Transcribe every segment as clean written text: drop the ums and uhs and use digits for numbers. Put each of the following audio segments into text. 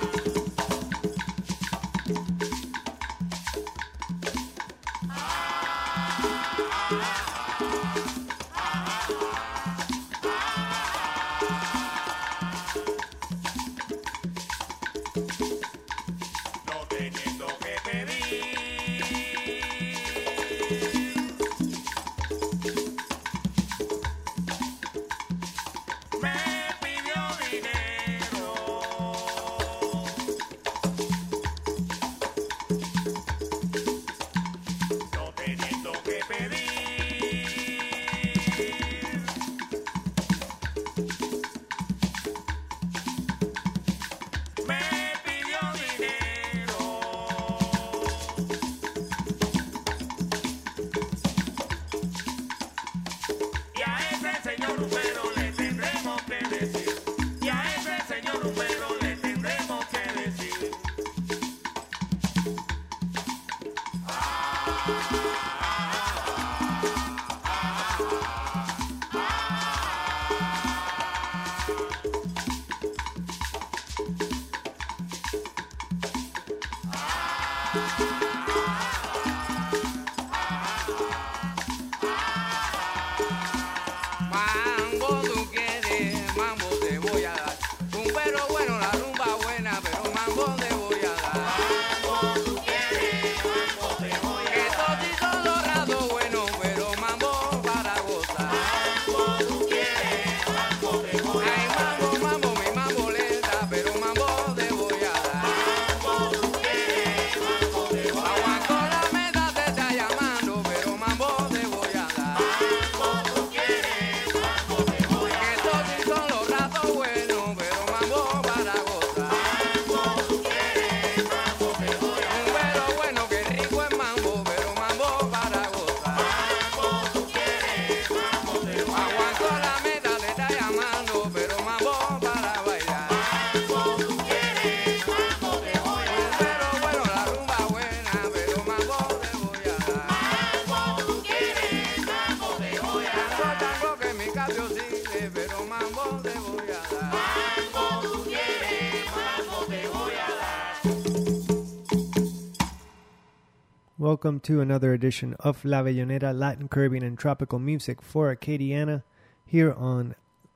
Welcome to another edition of La Bellonera, Latin, Caribbean, and Tropical Music for Acadiana here on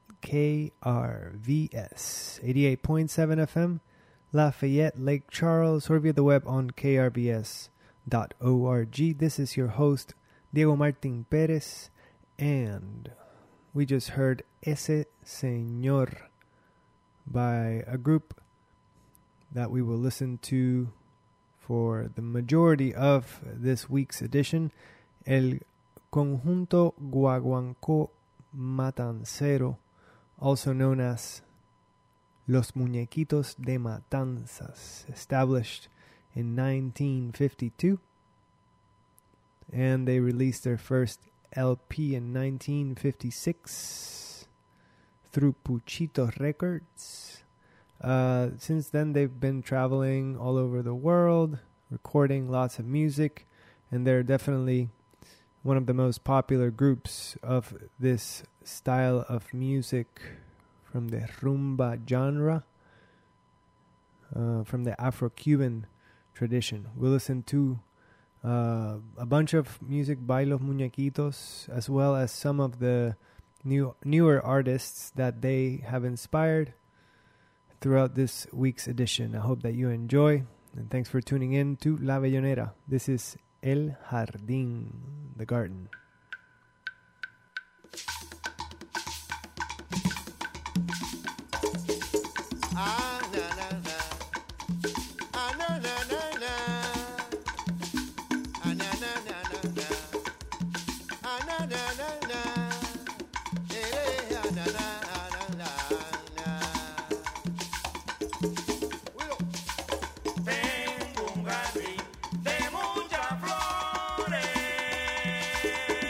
KRVS 88.7 FM, Lafayette, Lake Charles, or via the web on krvs.org. This is your host, Diego Martin Perez, and we just heard Ese Señor by a group that we will listen to for the majority of this week's edition, El Conjunto Guaguancó Matancero, also known as Los Muñequitos de Matanzas, established in 1952, and they released their first LP in 1956 through Puchito Records. Since then, they've been traveling all over the world, recording lots of music, and they're definitely one of the most popular groups of this style of music from the rumba genre, from the Afro-Cuban tradition. We'll listen to a bunch of music by Los Muñequitos, as well as some of the newer artists that they have inspired throughout this week's edition. I hope that you enjoy, and thanks for tuning in to La Bellonera. This is El Jardín, the garden. Tengo un jardín de muchas flores.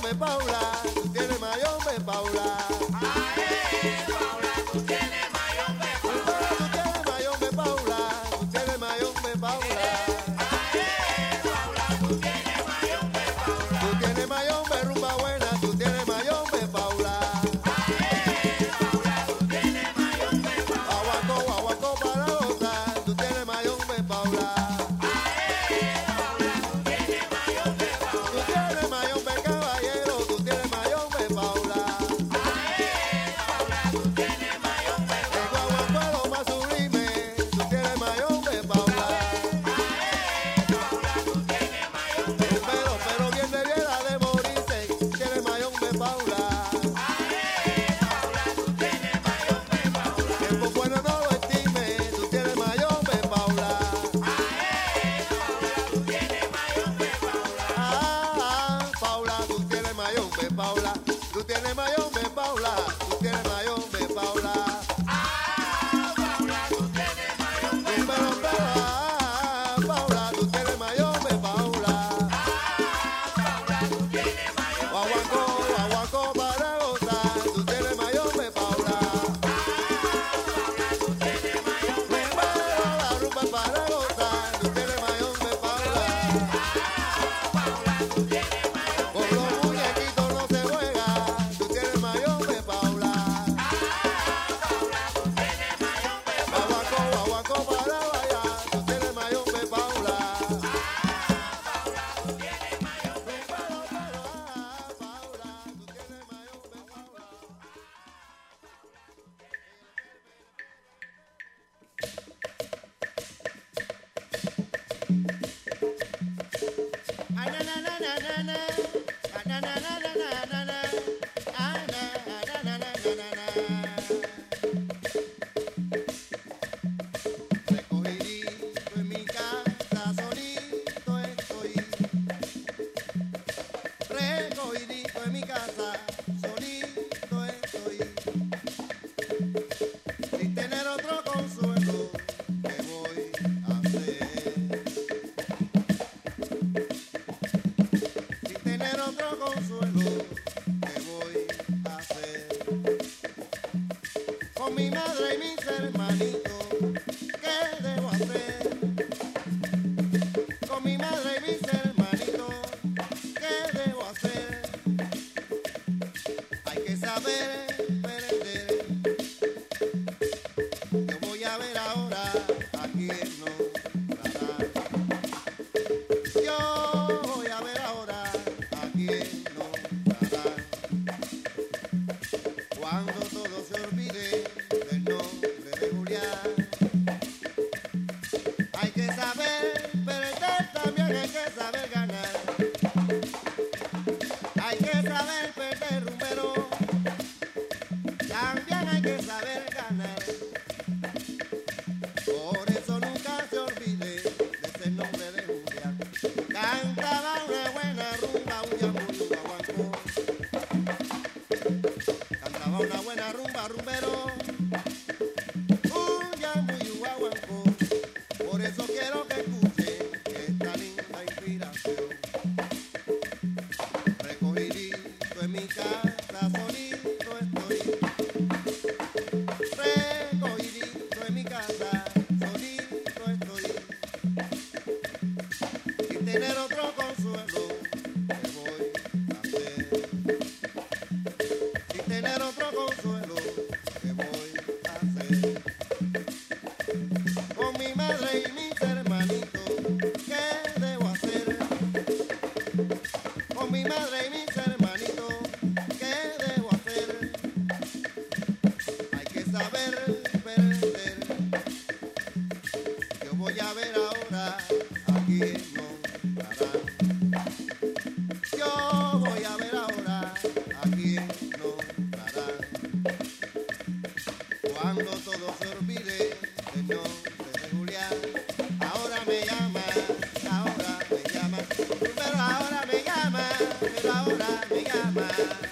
mayombe Paula, tú tienes mayombe Paula. Ae, Paula, tú tienes mayombe Paula. Tú tienes mayombe Paula, tú tienes mayombe Paula. Ae, Paula, tú tienes mayombe Paula. Tú tienes mayombe rumba buena, tú tienes mayombe Paula. Ae, Paula, tú tienes mayombe Paula. Aguaco, aguaco para gozar, tú tienes mayombe Paula. Ae, Paula, tú tienes mayombe Paula. Tú tienes mayombe caballero, tú tienes mayombe Paula. Ae, Paula, tú tienes mayombe El Paula. guaguacuelo más sublime, tú tienes mayombe Paula. Ae, Paula, tú tienes mayombe Paula. Pero bien debiera de morirse, tienes mayombe Paula. Ae, Paula, tú tienes mayombe Paula. El bueno no lo estime, tú tienes mayombe Paula. Ae, Paula, tú tienes mayombe Paula. Ah, Paula, tú tienes mayombe Paula. Tú tienes mayombe Paula, tú tienes mayombe Paula. Ah, Paula, tú tienes mayombe Paula. Paula, tú tienes mayombe Paula. Paula, tú tienes mayombe Guaguaco, guaguaco para gozar, tú tienes mayombe Paula. Paula, tú tienes mayombe La rumba para gozar, tú tienes mayombe Paula. Paula, tú tienes mayombe Con los muñequitos no se juega, tú tienes mayombe Paula. Paula, tú tienes mayombe Guaguaco, guaguaco para bailar, tú tienes mayombe Paula. Paula, tú tienes mayombe Paula, tú tienes mayombe Paula. Recogidito en mi casa, solito estoy. Recogidito en mi casa, solito estoy. Sin tener otro consuelo, ¿qué voy a hacer? Sin tener otro consuelo, ¿qué voy a hacer? Con mi madre y mis hermanitos, ¿qué debo hacer? Con mi madre y mis hermanitos, ¿qué debo hacer? Hay que saber perder. Yo voy a ver ahora a quién nombrará. Yo voy a ver ahora a quién nombrará. Cuando todo se olvide del nombre de Julián. Hay que saber perder, también hay que saber ganar. Hay que saber perder, rumbero. También hay que saber ganar. Por eso nunca se olvide de ese nombre de Julián. Cantaba una buena rumba, un yambu y un guaguancó. Cantaba una buena rumba, rumbero. Un yambu y un guaguancó. Por eso quiero que escuchen esta linda inspiración. Recogidito en mi casa, solito estoy. Recogidito en mi casa, solito estoy. Sin tener otro consuelo, ¿qué voy a hacer? Sin tener otro consuelo, ¿qué voy a hacer? Con mi madre y mis hermanitos, ¿qué debo hacer? Con mi madre y mis hermanitos, ¿qué debo hacer? Hay que saber perder. Yo voy a ver ahora a quién nombrarán. Yo voy a ver ahora a quién nombrarán. Cuando todo se olvide del nombre de Julián. Ahora me llama, pero ahora me llama, pero ahora me llama.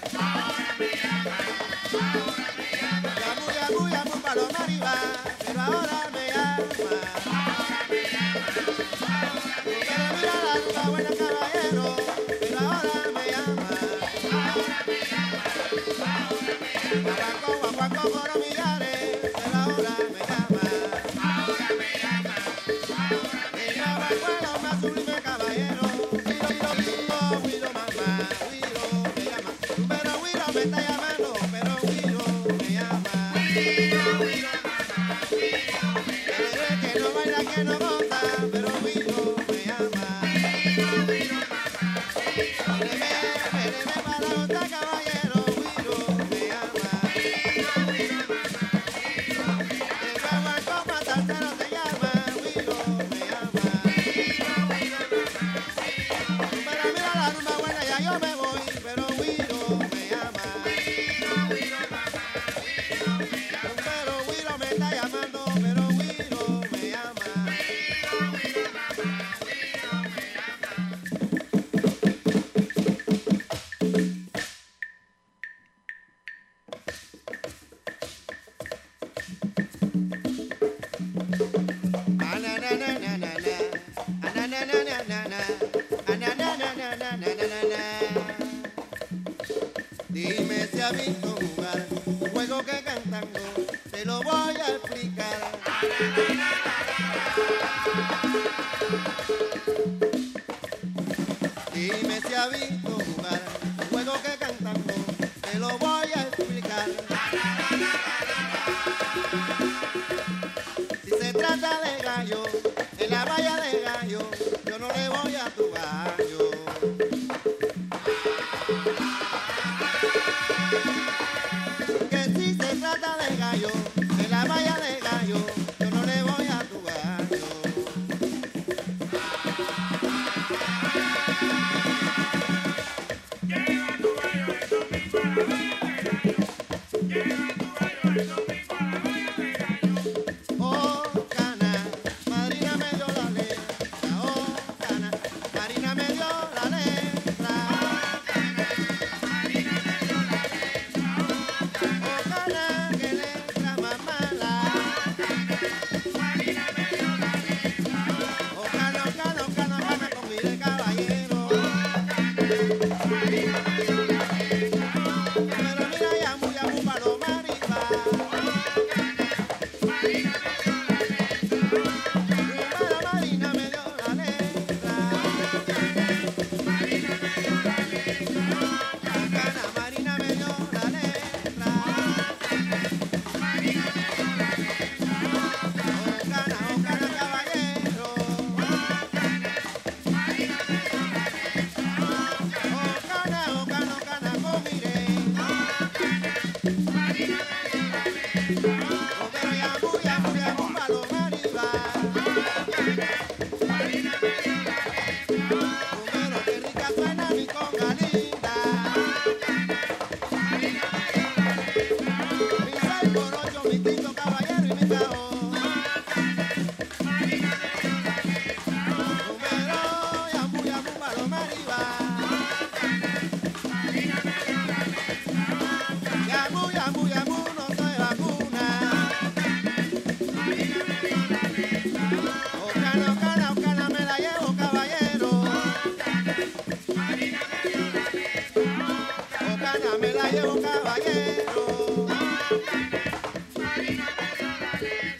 Yamu, yamu, yamu, paloma arriba, pero ahora me llama. Pero mira la rumba buena caballero, pero ahora me llama. Que no baila, que no goza, pero Huiro me ama. Míreme para la otra, caballero, Huiro me ama. El guaguancó salsero se llama, Huiro me ama. Pero mira la rumba buena, ya yo me voy, pero Huiro me ama. Pero Huiro me está llamando, pero Huiro me ama. Dime si ha visto jugar un juego que cantando te lo voy a explicar. Dime si ha visto jugar un juego que cantando te lo voy a explicar. Si se trata de gallo, en la valla de gallo, yo no le voy a tu gallo. Que si se trata de gallo, en la valla de gallo, yo no le voy a tu gallo. Lleva tu gallo el domingo a la valla de gallo. Lleva tu gallo el domingo a la valla de gallo. Oh, cana, madrina me dio la letra. Oh, cana, marina me dio la letra. Oh, cana, que letra más mala. Oh, cana, cana, cana, cana, con mi de caballero. Pero mira, ya muy paloma arriba. La marina me dio la letra. Cana, marina me dio la letra. Oh, cana, caballero. Oh, cana, con mire. Oh, pero ya muy paloma arriba. Pero qué rica suena mi conga linda. Mi 6x8, mi tinto caballero y mi cao. Pero ya muy paloma arriba. Ya muy no soy vacuna. Oh, cana, me la llevo caballero. Oh, cana, me la llevo caballero.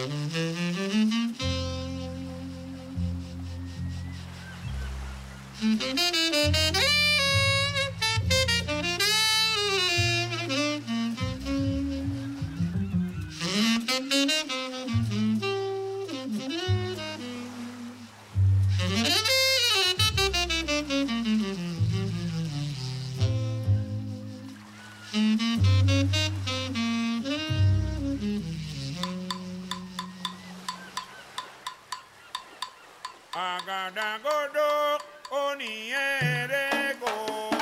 Agadagodo onierego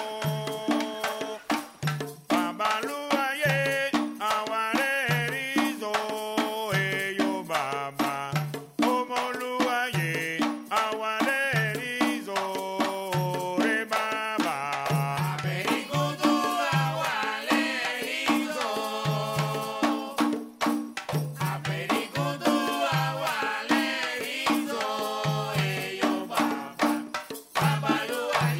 babaluaye awarerizo eyo baba omoluaye awarerizo re baba aberigodo awarerizo aberigodo awarerizo eyo baba babaluaye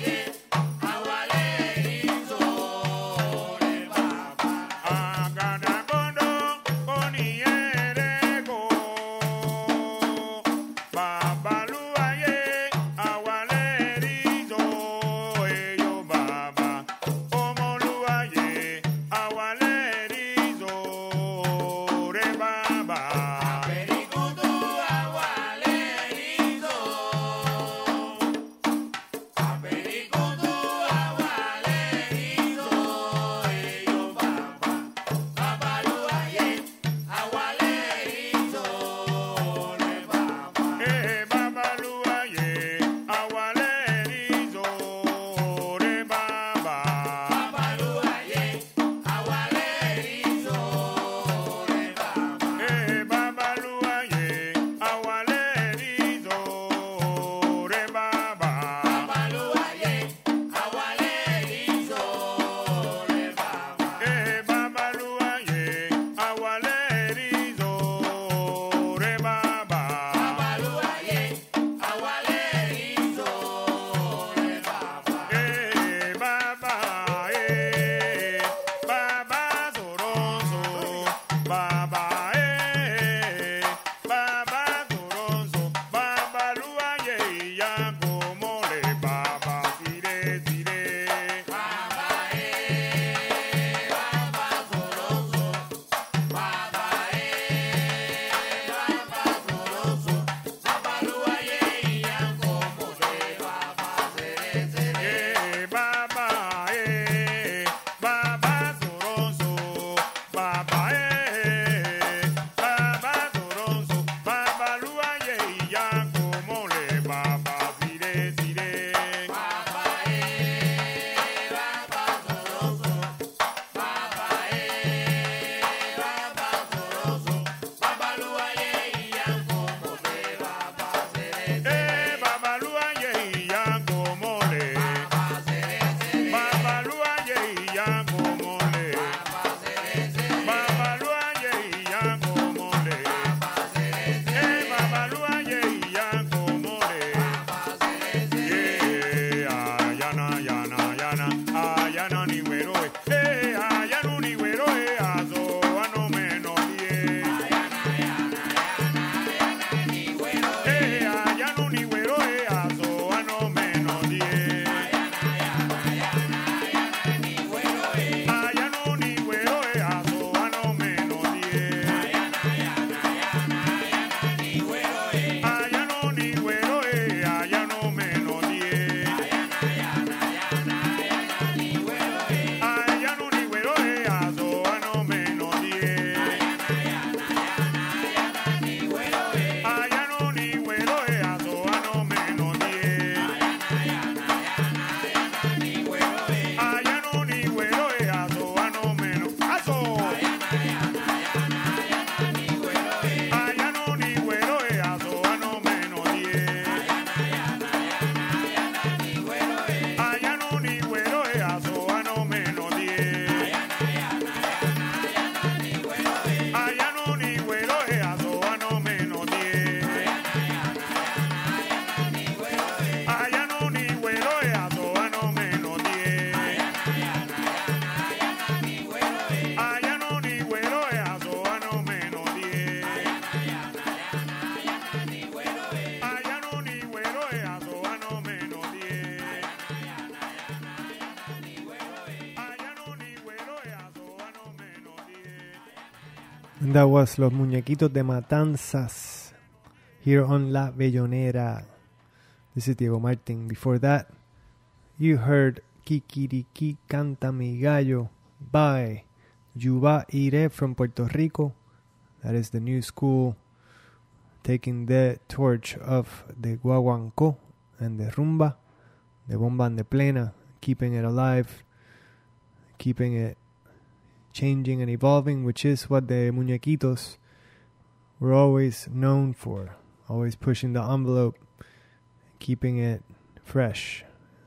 And that was Los Muñequitos de Matanzas here on La Bellonera. This is Diego Martin. Before that, you heard Kikiriki Canta Mi Gallo by Yuba Ire from Puerto Rico. That is the new school taking the torch of the guaguancó and the rumba, the bomba and the plena, keeping it alive, keeping it changing and evolving, which is what the Muñequitos were always known for, always pushing the envelope, keeping it fresh.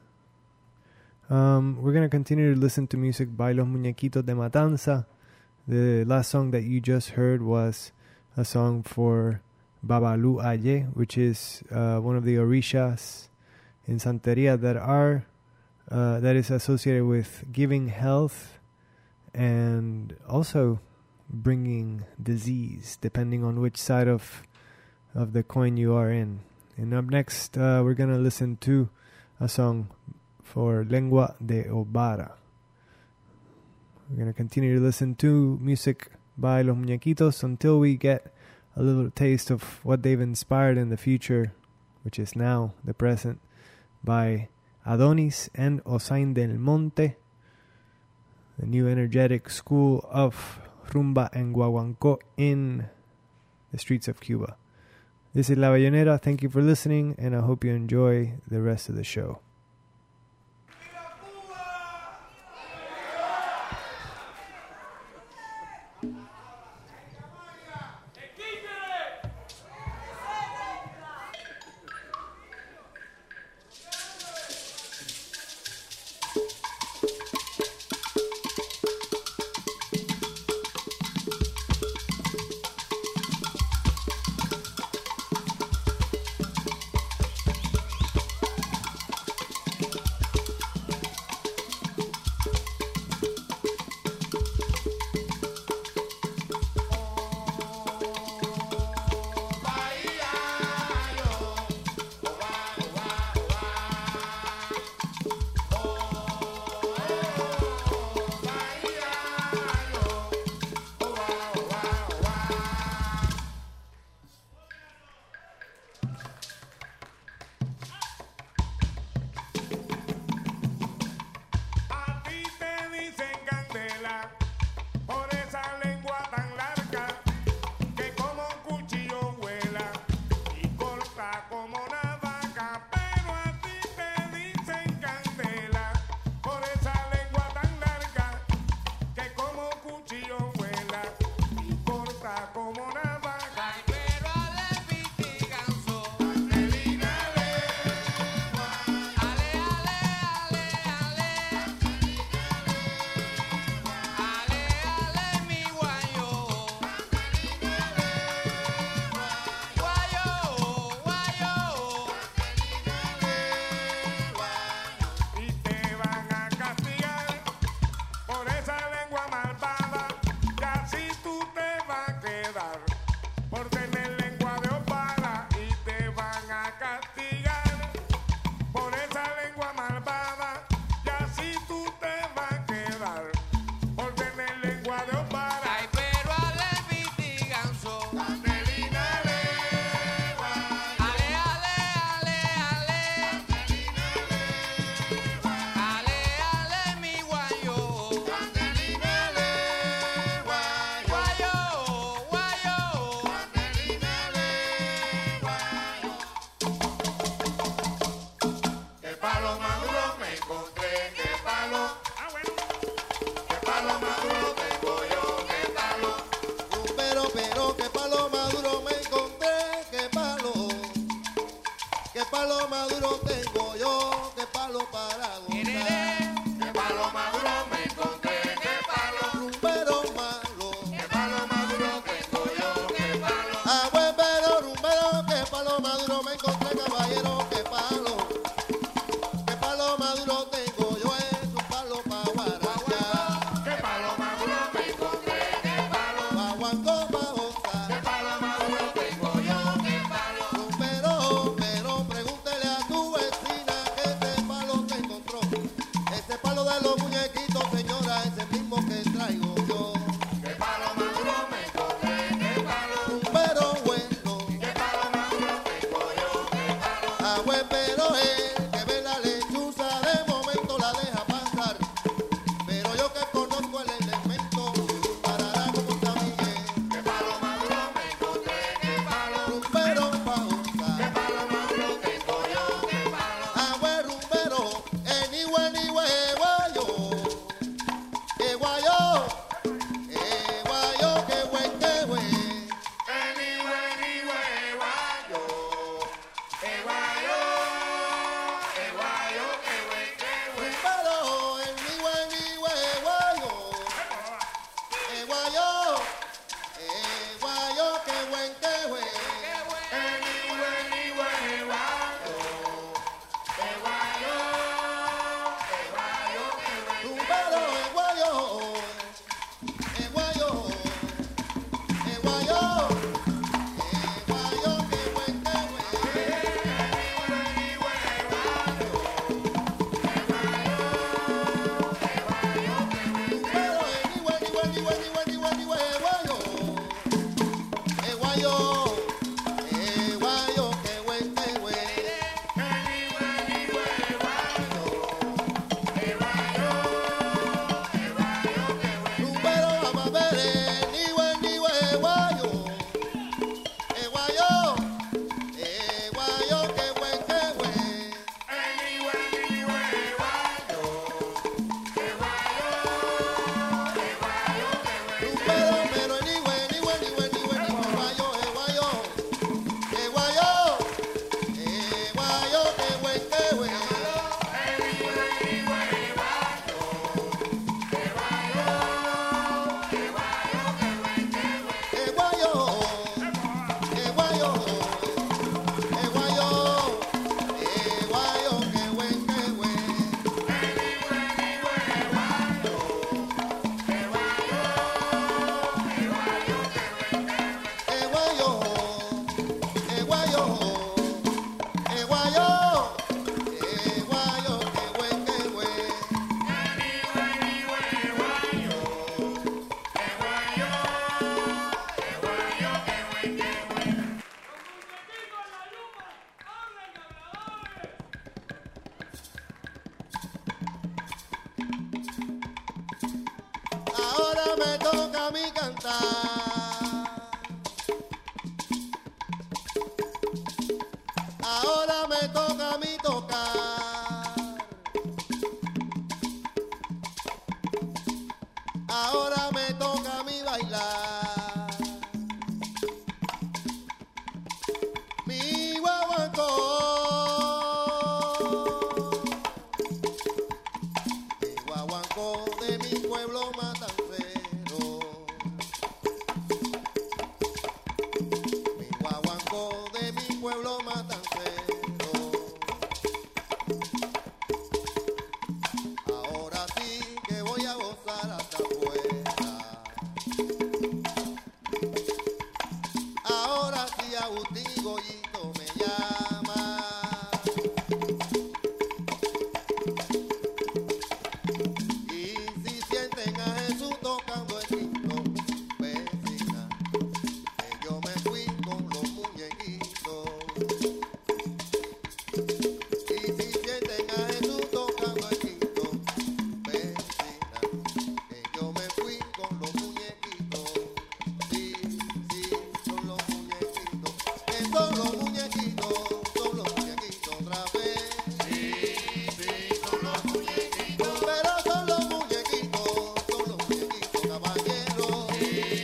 We're going to continue to listen to music by Los Muñequitos de Matanza. The last song that you just heard was a song for Babalu Aye, which is one of the orishas in Santeria that is associated with giving health and also bringing disease, depending on which side of the coin you are in. And up next, we're going to listen to a song for Lengua de Obara. We're going to continue to listen to music by Los Muñequitos until we get a little taste of what they've inspired in the future, which is now the present, by Adonis and Osain del Monte, the new energetic school of rumba and guaguancó in the streets of Cuba. This is La Bellonera. Thank you for listening, and I hope you enjoy the rest of the show. Pero pregúntele a tu Agüe, pero él que ve la lechuza de momento la deja pasar. Pero yo que conozco el elemento, parará como también. Que palo maduro me encontré, que palo, Rumbero pausa. que palo maduro tengo yo, que palo, Agüe, rumbero, anyway, guayo. Guayo, guayo, que güey, que güey. anyway, guayo, guayo, guayo, que güey, Rumbero, anyway, guayo. Guayo, guayo, que güey, que güey. anyway, guayo, guayo, guayo, que güey. Rumbero, guayo. Guayo, guayo. Guayo, que güey, que güey. Rumbero, anyway, guayo. Guayo, guayo, que güey, que güey. Rumbero, amabere, anyway, guayo. Guayo, guayo, que güey, que güey. Rumbero, pero anyway, guayo, guayo. Guayo, guayo, que güey, que güey. Guayo, guayo, guayo, guayo, que güey, que güey. Guayo, guayo, guayo, guayo, que güey, que güey. Ahora me toca a mí cantar. Ahora me toca a mí tocar. Ahora me toca a mí bailar. Mi guaguancó. Mi guaguancó de mi pueblo matancero. Mi guaguancó de mi pueblo matancero. Ahora sí que voy a gozar hasta afuera. Ahora sí Agustín y Goyito me llama. Y si sienten a Jesús tocando el quinto, vecina, que yo me fui con los muñequitos. Y si sienten a Jesús tocando el quinto, vecina, que yo me fui con los muñequitos. Sí, son los muñequitos, que son los muñequitos otra vez. Pero son los muñequitos, caballeros.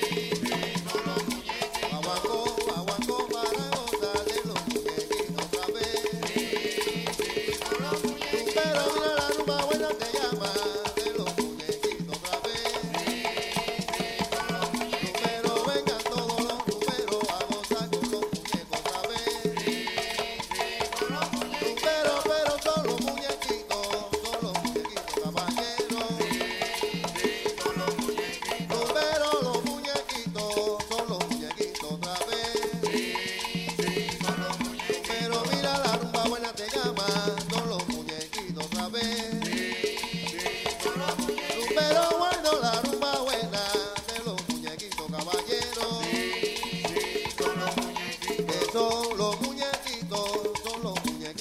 Aguancó para gozar de los muñequitos otra vez. Pero mira la rumba buena te llama de los muñequitos otra vez. Pero vengan todos los rumberos a gozar con los muñecos otra vez. Pero son los muñequitos caballeros. Pero los muñequitos son los muñequitos otra vez. Pero mira la rumba buena te llama, son los muñequitos otra vez. Pero bueno la rumba buena de los muñequitos caballeros. Que son los muñequitos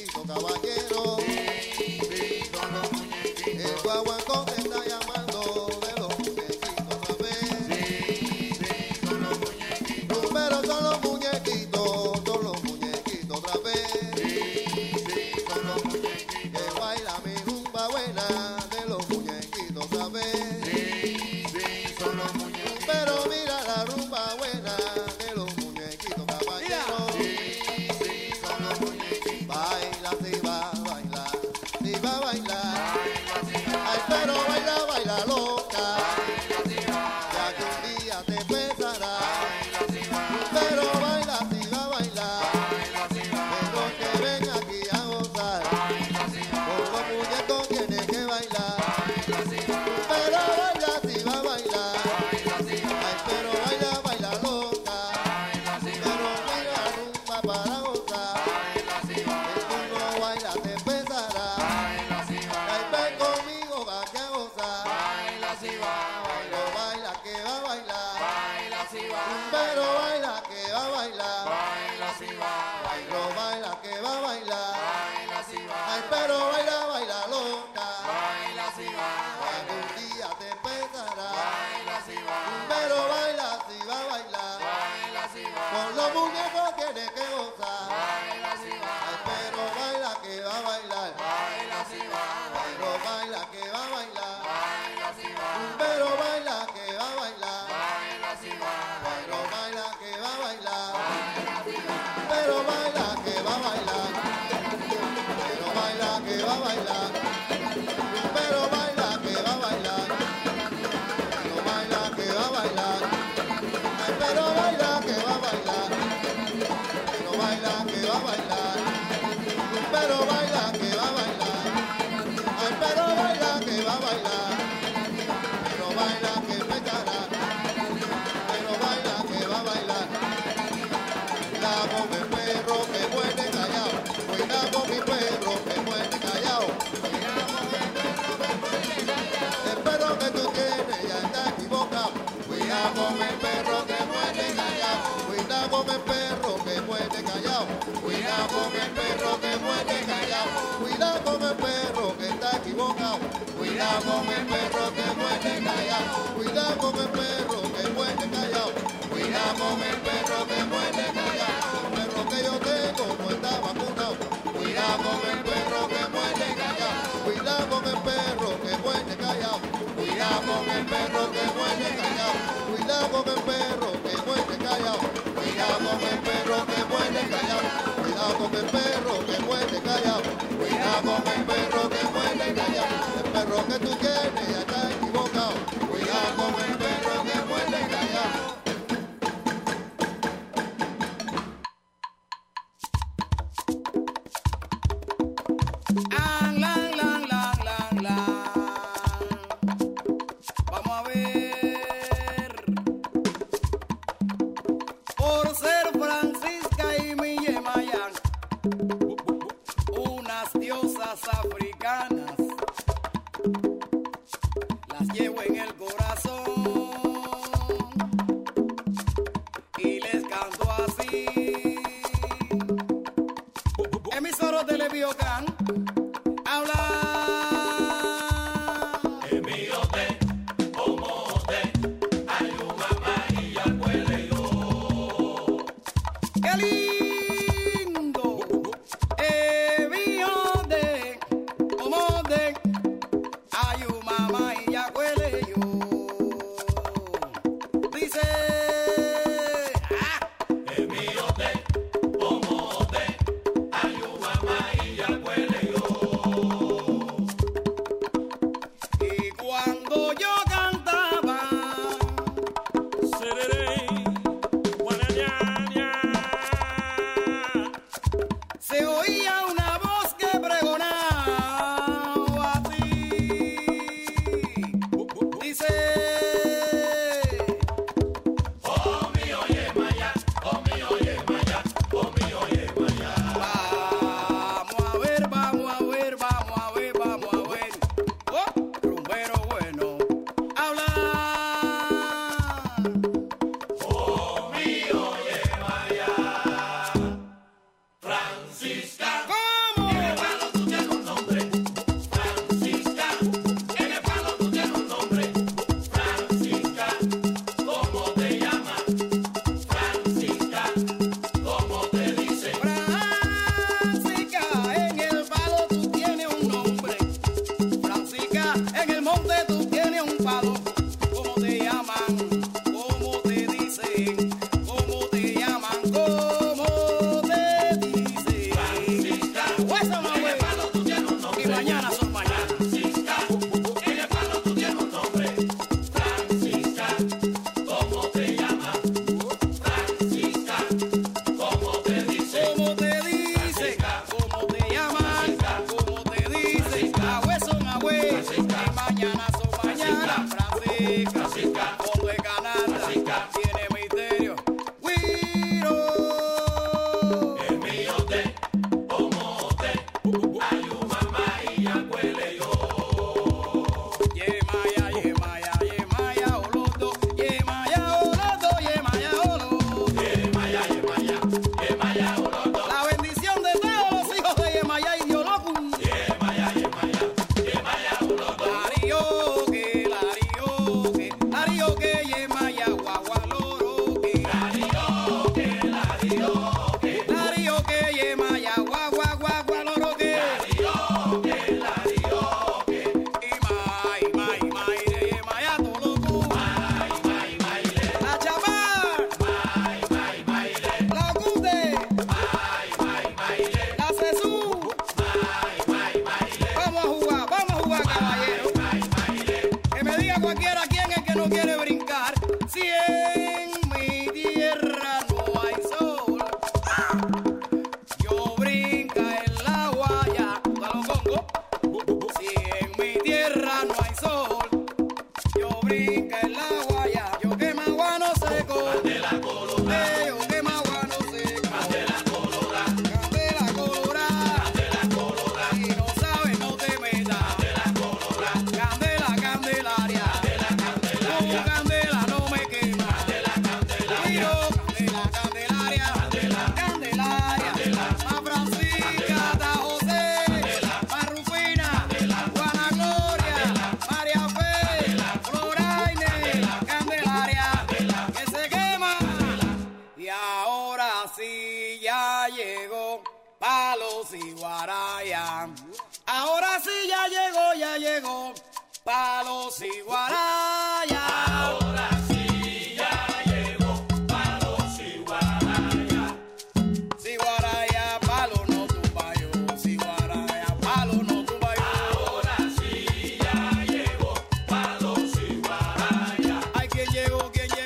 para gozar. Si tú no bailas te pesará. Ay, ven conmigo va que a gozar. Pero baila que va a bailar. Pero baila que va a bailar. Pero baila que va a bailar. Ay, pero baila, baila loca. Algún día te pesará. Pero baila si va a bailar. Con los muñecos tienes que gozar. Ay, pero baila que va a bailar. Pero baila que va a bailar. Pero baila que va a bailar. Pero baila que va a bailar. Pero baila que va a bailar. Pero baila que va a bailar. Pero baila que va a bailar. Pero baila que va a bailar. Ay, pero baila que va a bailar. Pero baila que va a bailar. Pero baila que va a bailar. Ay, pero baila que va a bailar. Pero baila que pegará. Pero baila que va a bailar. Cuidado con el perro que muerde callado. Cuidado con mi perro que muerde callado. El perro que tú tienes ya está equivocado. Cuidado con el perro que muerde callado. Cuidado con el perro que muerde callado. Cuidado con el perro que muerde callado. Cuidado con el perro que está equivocado. Cuidado con el perro que muerde callado. Cuidado con el perro que muerde callado. Cuidado con el perro que muerde callado. El perro que yo tengo no está vacunado. Cuidado con el perro que muerde callado. Cuidado con el perro que muerde callado. Cuidado con el perro que muerde callado. Cuidado con el perro que muerde callado. Cuidado con el perro que muerde callado. Cuidado con el perro que muerde callado. Cuidado con el perro que muerde callado. El perro que tú tienes ya está equivocado. Cuidado con el perro que muerde callado. Ang, lang, lang, lang, lang, lang. Vamos a ver. Por ser Francisca y Mille Mayán, unas diosas africanas, las llevo en el corazón y les canto así. Emisoro Televiocan habla. ¡Qué lindo! Eviote, omode, ayu mamá y ya huele yo. Dice, ah, Emiote, pomote, ayu mamá y ya huele yo. río que yema ya gua gua gua gua loro que y mai de yema ya todo tú la chamar la cunde la cesú vamos a jugar caballero que me diga cualquiera quién es que no quiere brincar si en mi tierra no hay sol yo brinca en la guaya a los congos si en mi tierra no hay sol yo brinca en la guaya yo quema guano seco yo quema guano seco candela colorada si no sabes no te metas candelaria candela no me quema Miro, candelaria Ma Francisca, Ta José Ma Rufina, Juana Gloria María Fe, Floraine Candelaria, que se quema y ahora sí ya llegó Palos y Guaraya ahora sí ya llegó Palos y Guaraya si Guaraya palo no tumba yo si Guaraya palo no tumba yo ahora sí ya llegó Palos y Guaraya ay quién llegó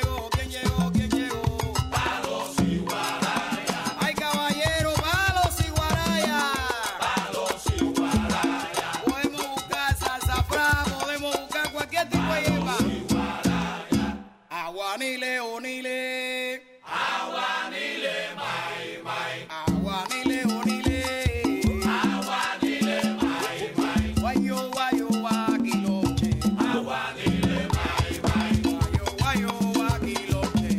Palos y Guaraya ay caballero Palos y Guaraya podemos buscar salsa fran podemos buscar cualquier tipo de hierba aguanile onile Aguanile, onile. Guayo, guaquiloche. Guayo, guaquiloche.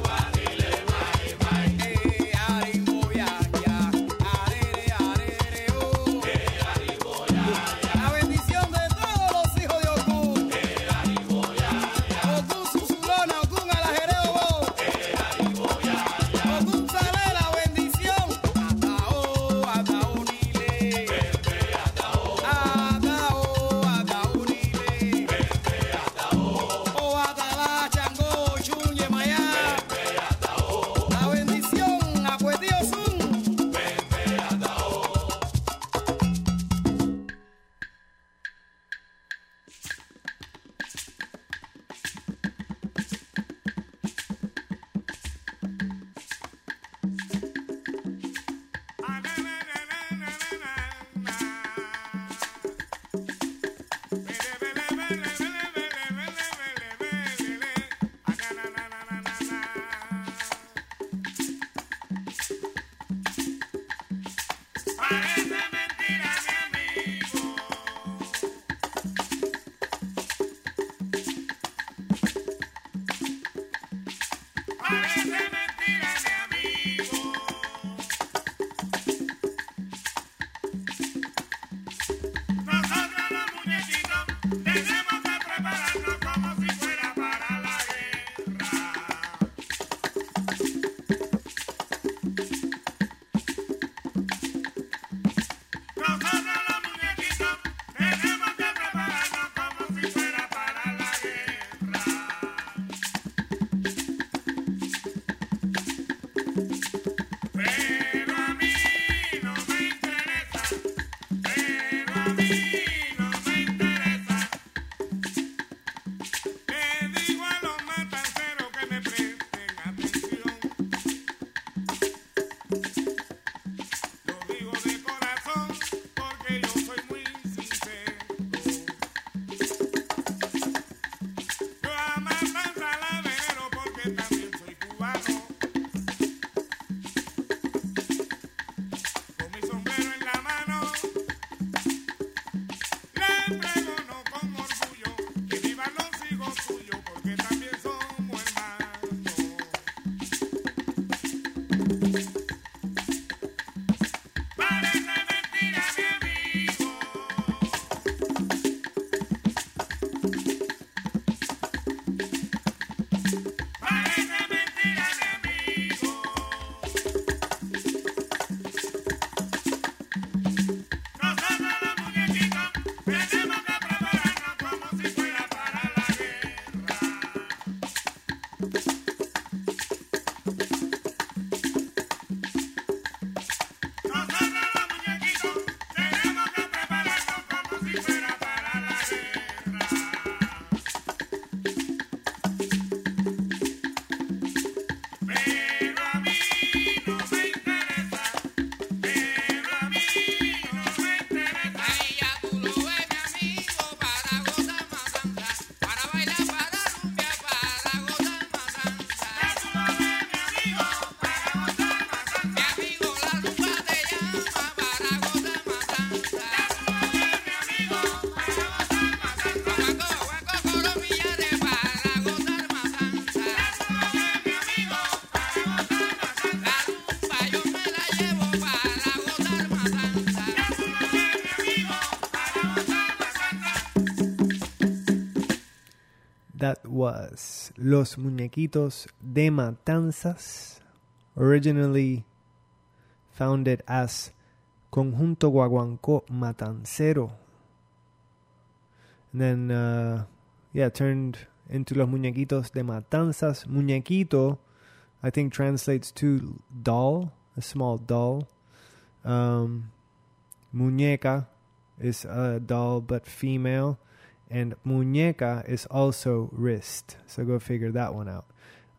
Aringo, ya. Arere, oh. La bendición de todos los hijos de Ogún. Ogún Susulona, Ogún Alajereo, Ogún sale la bendición. Atao, unile. Atao, unile. Oh, atala, chango, chunye, maya. La bendición, acuetío, sun. Parece mentira, mi amigo. Parece mentira, mi amigo. Nosotros los muñequitos tenemos que prepararnos como si fuera para la guerra. that was Los Muñequitos de Matanzas, originally founded as Conjunto Guaguancó Matancero. And then, turned into Los Muñequitos de Matanzas. Muñequito, I think, translates to doll, a small doll. Muñeca is a doll but female. And muñeca is also wrist. So go figure that one out.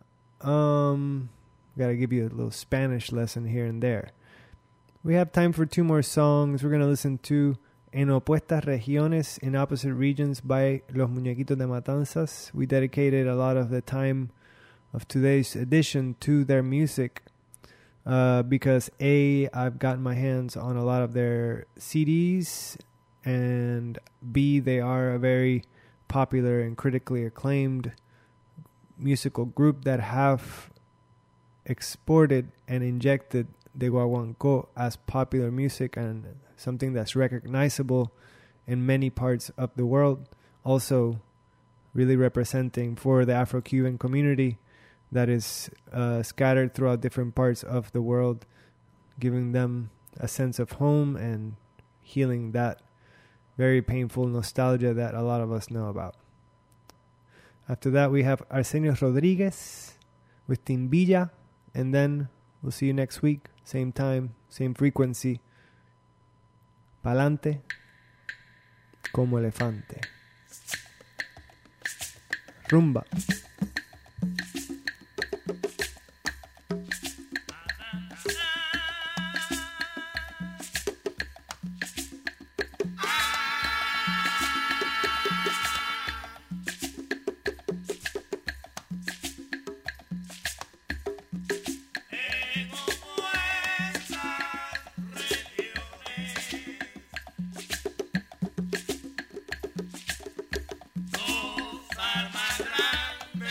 Gotta give you a little Spanish lesson here and there. We have time for 2 more songs. We're gonna listen to En Opuestas Regiones, in Opposite Regions by Los Muñequitos de Matanzas. We dedicated a lot of the time of today's edition to their music because A, I've gotten my hands on a lot of their CDs, and B, they are a very popular and critically acclaimed musical group that have exported and injected the guaguancó as popular music and something that's recognizable in many parts of the world. Also really representing for the Afro-Cuban community that is scattered throughout different parts of the world, giving them a sense of home and healing that very painful nostalgia that a lot of us know about. After that, we have Arsenio Rodriguez with Timbilla, and then we'll see you next week, same time, same frequency. Pa'lante como elefante. Rumba. Dos almas grandes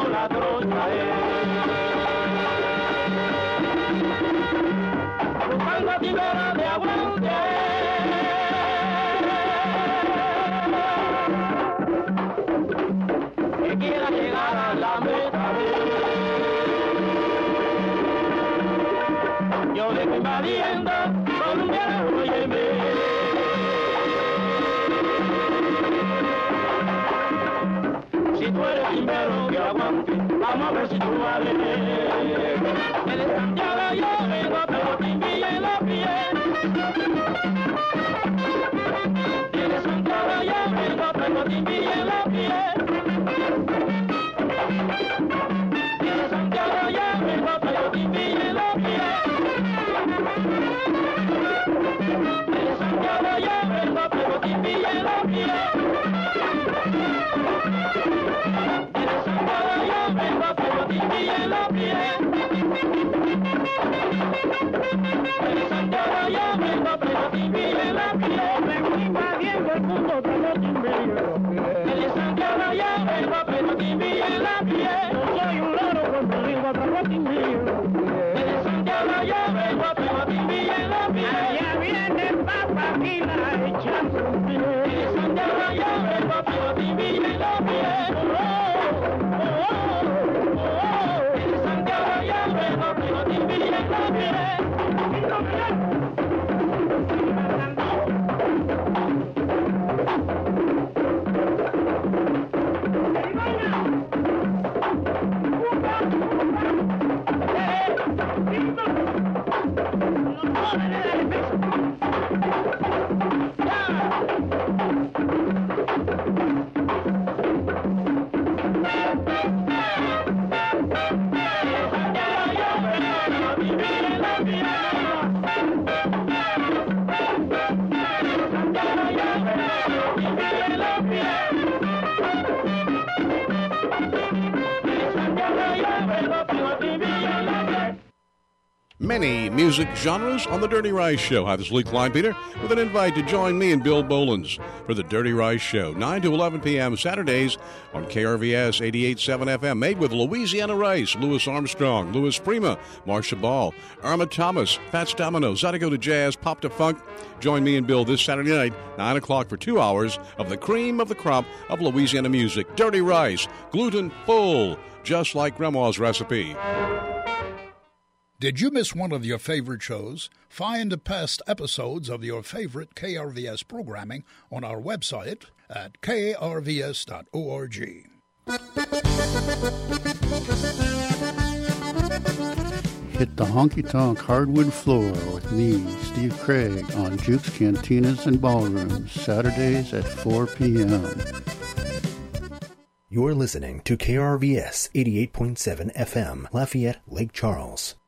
la trocha buscando tibera de aguante que quiera llegar a la meta. Yo le estoy invadiendo Colombia, óyeme. Si tú eres primero que aguante, vamos a ver si tú vales. El Santiago yo vengo, pero te envío en los pies. El Santiago yo vengo, pero te envío en los pies. El Santiago yo vengo, pero te envío en los pies. El Santiago yo vengo, pero te envío en los pies. Many music genres on The Dirty Rice Show. Hi, this is Lee Kleinpeter with an invite to join me and Bill Bolins for The Dirty Rice Show, 9 to 11 p.m. Saturdays on KRVS 88.7 FM. Made with Louisiana Rice, Louis Armstrong, Louis Prima, Marcia Ball, Irma Thomas, Fats Domino, Zydeco to Jazz, Pop to Funk. Join me and Bill this Saturday night, 9 o'clock for 2 hours of the cream of the crop of Louisiana music. Dirty Rice, gluten full, just like Grandma's recipe. Did you miss one of your favorite shows? Find past episodes of your favorite KRVS programming on our website at krvs.org. Hit the honky-tonk hardwood floor with me, Steve Craig, on Juke's Cantinas and Ballrooms, Saturdays at 4 p.m. You're listening to KRVS 88.7 FM, Lafayette, Lake Charles.